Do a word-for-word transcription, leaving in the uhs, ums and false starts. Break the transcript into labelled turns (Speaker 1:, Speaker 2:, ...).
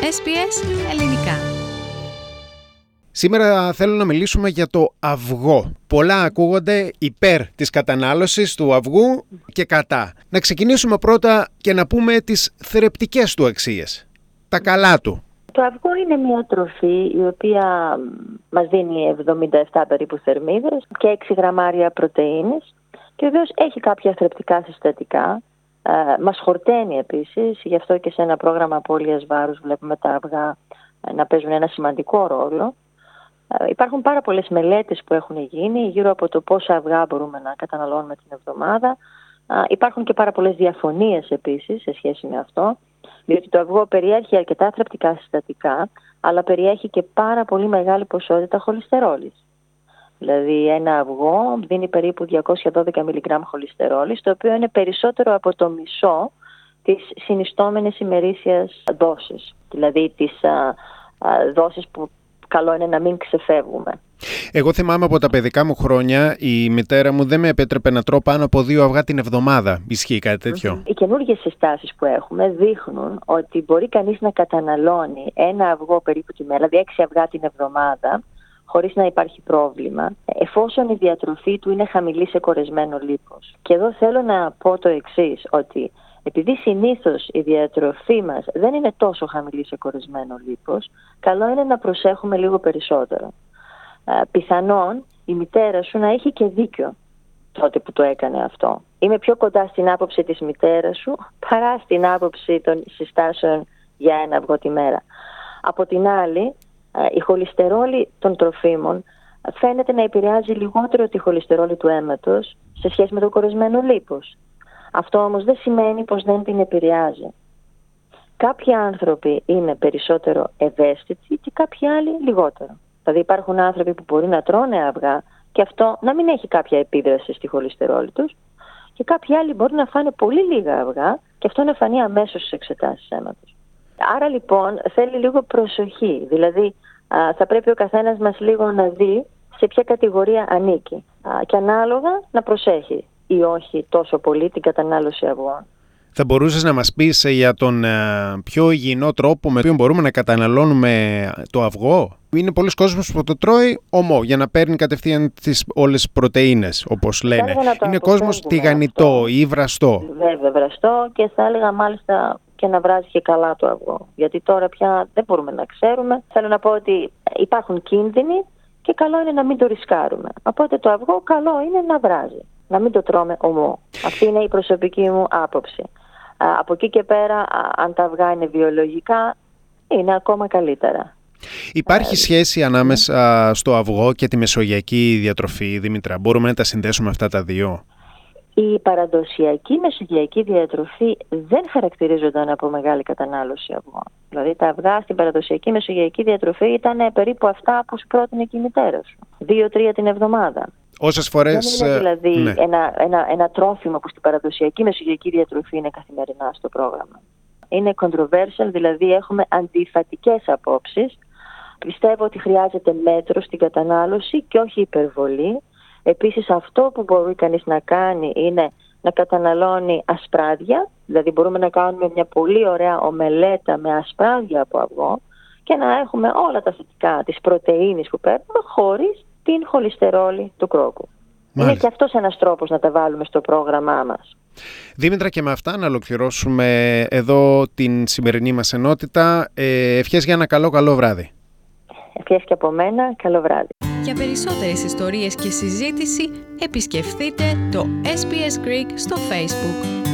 Speaker 1: ες μπι ες Ελληνικά.
Speaker 2: Σήμερα θέλω να μιλήσουμε για το αυγό. Πολλά ακούγονται υπέρ της κατανάλωσης του αυγού και κατά. Να ξεκινήσουμε πρώτα και να πούμε τις θρεπτικές του αξίες, τα καλά του.
Speaker 3: Το αυγό είναι μια τροφή η οποία μας δίνει εβδομήντα επτά περίπου θερμίδες και έξι γραμμάρια πρωτεΐνης και βεβαίως έχει κάποια θρεπτικά συστατικά. Ε, μας χορταίνει επίσης, γι' αυτό και σε ένα πρόγραμμα απώλειας βάρους βλέπουμε τα αυγά να παίζουν ένα σημαντικό ρόλο. Ε, υπάρχουν πάρα πολλές μελέτες που έχουν γίνει γύρω από το πόσα αυγά μπορούμε να καταναλώνουμε την εβδομάδα. Ε, υπάρχουν και πάρα πολλές διαφωνίες επίσης σε σχέση με αυτό, διότι το αυγό περιέχει αρκετά θρεπτικά συστατικά, αλλά περιέχει και πάρα πολύ μεγάλη ποσότητα χολυστερόλης. Δηλαδή ένα αυγό δίνει περίπου διακόσια δώδεκα μιλιγκράμμ χολυστερόλης, το οποίο είναι περισσότερο από το μισό της συνιστόμενης ημερήσιας δόσης. Δηλαδή τις α, α, δόσεις που καλό είναι να μην ξεφεύγουμε.
Speaker 2: Εγώ θυμάμαι από τα παιδικά μου χρόνια η μητέρα μου δεν με επέτρεπε να τρώω πάνω από δύο αυγά την εβδομάδα. Ισχύει κάτι τέτοιο?
Speaker 3: Οι καινούργιες συστάσεις που έχουμε δείχνουν ότι μπορεί κανείς να καταναλώνει ένα αυγό περίπου τη μέρα, δηλαδή έξι αυγά την εβδομάδα, χωρίς να υπάρχει πρόβλημα, εφόσον η διατροφή του είναι χαμηλή σε κορεσμένο λίπος. Και εδώ θέλω να πω το εξής, ότι επειδή συνήθως η διατροφή μας δεν είναι τόσο χαμηλή σε κορεσμένο λίπος, καλό είναι να προσέχουμε λίγο περισσότερο. Ε, πιθανόν η μητέρα σου να έχει και δίκιο τότε που το έκανε αυτό. Είμαι πιο κοντά στην άποψη της μητέρας σου παρά στην άποψη των συστάσεων για ένα αυγό τη μέρα. Από την άλλη, η χολυστερόλη των τροφίμων φαίνεται να επηρεάζει λιγότερο τη χολυστερόλη του αίματος σε σχέση με το κορεσμένο λίπος. Αυτό όμως δεν σημαίνει πως δεν την επηρεάζει. Κάποιοι άνθρωποι είναι περισσότερο ευαίσθητοι και κάποιοι άλλοι λιγότερο. Δηλαδή υπάρχουν άνθρωποι που μπορεί να τρώνε αυγά και αυτό να μην έχει κάποια επίδραση στη χολυστερόλη τους, και κάποιοι άλλοι μπορεί να φάνε πολύ λίγα αυγά και αυτό να φανεί αμέσως στις εξετάσεις αίματος. Άρα λοιπόν θέλει λίγο προσοχή, δηλαδή α, θα πρέπει ο καθένας μας λίγο να δει σε ποια κατηγορία ανήκει α, και ανάλογα να προσέχει ή όχι τόσο πολύ την κατανάλωση αυγών.
Speaker 2: Θα μπορούσες να μας πεις για τον ε, πιο υγιεινό τρόπο με τον μπορούμε να καταναλώνουμε το αυγό? Είναι πολλοί κόσμος που το τρώει ομό για να παίρνει κατευθείαν τις όλες πρωτεΐνες, όπως λένε. Είναι κόσμος τηγανιτό αυτό, ή βραστό.
Speaker 3: Βέβαια βραστό, και θα έλεγα μάλιστα και να βράζει και καλά το αυγό. Γιατί τώρα πια δεν μπορούμε να ξέρουμε. Θέλω να πω ότι υπάρχουν κίνδυνοι και καλό είναι να μην το ρισκάρουμε. Οπότε το αυγό καλό είναι να βράζει, να μην το τρώμε ομό. Αυτή είναι η προσωπική μου άποψη. Από εκεί και πέρα, αν τα αυγά είναι βιολογικά, είναι ακόμα καλύτερα.
Speaker 2: Υπάρχει σχέση ανάμεσα στο αυγό και τη μεσογειακή διατροφή, Δήμητρα? Μπορούμε να τα συνδέσουμε αυτά τα δύο?
Speaker 3: Η παραδοσιακή μεσογειακή διατροφή δεν χαρακτηρίζονταν από μεγάλη κατανάλωση αυγών. Δηλαδή τα αυγά στην παραδοσιακή μεσογειακή διατροφή ήταν περίπου αυτά που σου πρότεινε και η μητέρα σου. Δύο-τρία την εβδομάδα.
Speaker 2: Όσες φορές...
Speaker 3: Δεν είναι δηλαδή
Speaker 2: ναι.
Speaker 3: ένα, ένα, ένα τρόφιμο που στην παραδοσιακή μεσογειακή διατροφή είναι καθημερινά στο πρόγραμμα. Είναι controversial, δηλαδή έχουμε αντιφατικές απόψεις. Πιστεύω ότι χρειάζεται μέτρο στην κατανάλωση και όχι υπερβολή. Επίσης αυτό που μπορεί κανείς να κάνει είναι να καταναλώνει ασπράδια, δηλαδή μπορούμε να κάνουμε μια πολύ ωραία ομελέτα με ασπράδια από αυγό και να έχουμε όλα τα θετικά της πρωτεΐνης που παίρνουμε χωρίς την χολυστερόλη του κρόκου. Μάλιστα. Είναι και αυτός ένας τρόπος να τα βάλουμε στο πρόγραμμά μας.
Speaker 2: Δήμητρα, και με αυτά να ολοκληρώσουμε εδώ την σημερινή μας ενότητα. Ε, ευχές για ένα καλό καλό βράδυ.
Speaker 3: Ευχές και από μένα, καλό βράδυ.
Speaker 1: Για περισσότερες ιστορίες και συζήτηση επισκεφτείτε το ες μπι ες Greek στο Facebook.